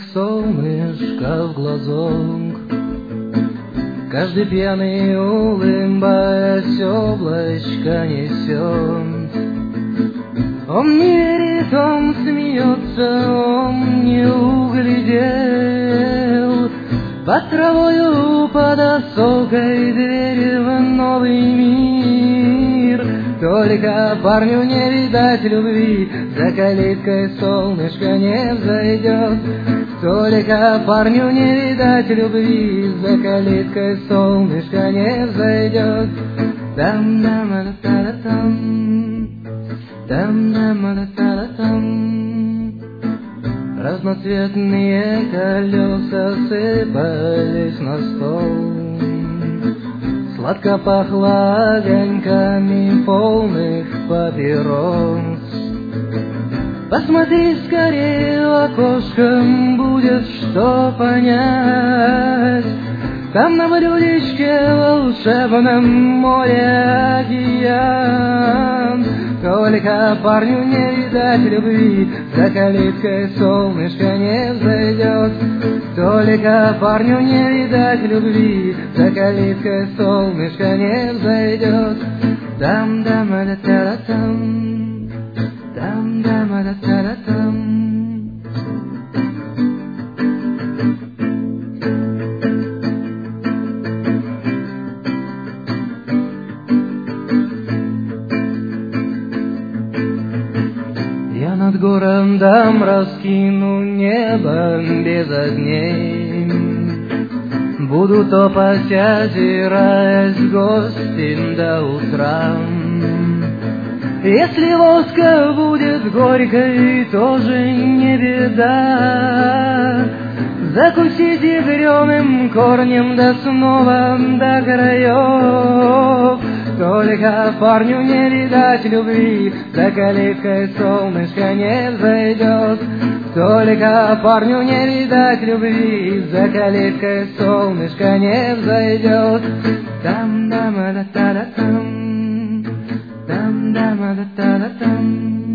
солнышко в глазок. Каждый пьяный, улыбаясь, облачко несет. Он не верит, он смеется, он не углядел под травою, под осокой дверь в новый мир. Только парню не видать любви, за калиткой солнышко не взойдет. Только парню не видать любви, за калиткой солнышко не взойдет. Там-дам-да-та-да-там, там-дам-да-та-да-там. Разноцветные колеса сыпались на стол. Сладко пахло огоньками полных папирос. Посмотри скорее в окошко, будет что понять. Там на блюдечке волшебном море океан. Только парню не видать любви, за калиткой солнышко не взойдет. Только парню не видать любви, за калиткой солнышко не взойдет. Там-дам-да-та-да-там, там-дам-да-та-да-там. Я над городом раскину небо без огней. Буду топать, озираясь в гости до утра. Если воска будет горькой, тоже не беда. Закусите грёным корнем, да снова до краев. Только парню не видать любви, за калиткой солнышко не взойдет. Только парню не видать любви, за калиткой солнышко не взойдет. Там-дам-да-та-да-там, там-дам-да-та-да-там.